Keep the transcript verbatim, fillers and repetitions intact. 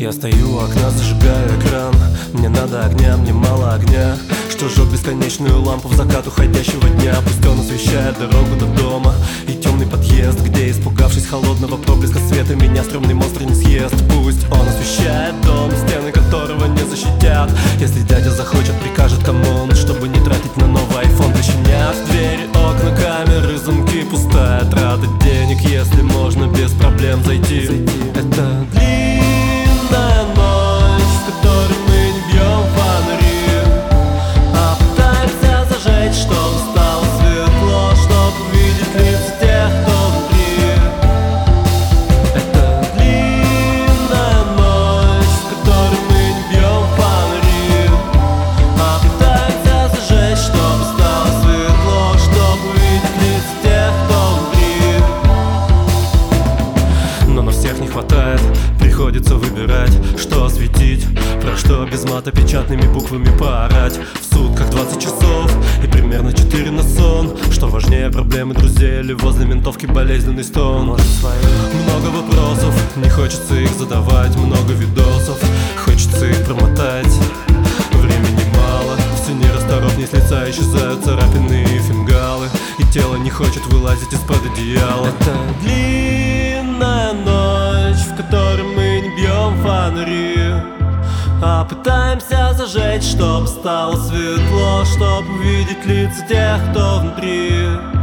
Я стою у окна, зажигаю экран. Мне надо огня, мне мало огня, что жжет бесконечную лампу в закат уходящего дня. Пусть он освещает дорогу до дома и темный подъезд, где, испугавшись холодного проблеска света, меня стрёмный монстр не съест. Пусть он освещает дом, стены которого не защитят. Если дядя захочет, прикажет камон, чтобы не тратить на новый айфон. Причинят двери, окна, камеры, замки, пустая трата денег, если можно без проблем зайти. Это длинная ночь, в которой мы не бьем фонари, а пытаемся зажечь, чтобы стало светло, чтобы увидеть лица тех, кто внутри. Это длинная ночь, в которой мы не бьем фонари, а пытаемся зажечь, чтобы стало светло, чтобы увидеть лица тех, кто внутри. Но на всех не хватает, приходится выбирать, что осветить, про что без мата печатными буквами поорать. В сутках двадцать часов и примерно четыре на сон. Что важнее, проблемы друзей или возле ментовки болезненный стон? Много вопросов, не хочется их задавать. Много видосов, хочется их промотать. Времени мало, все нерасторопнее, с лица исчезают царапины и фингалы, и тело не хочет вылазить из-под одеяла. Это длинная ночь, в которой мы не бьем фонари, а пытаемся зажечь, чтобы стало светло, чтобы увидеть лица тех, кто внутри.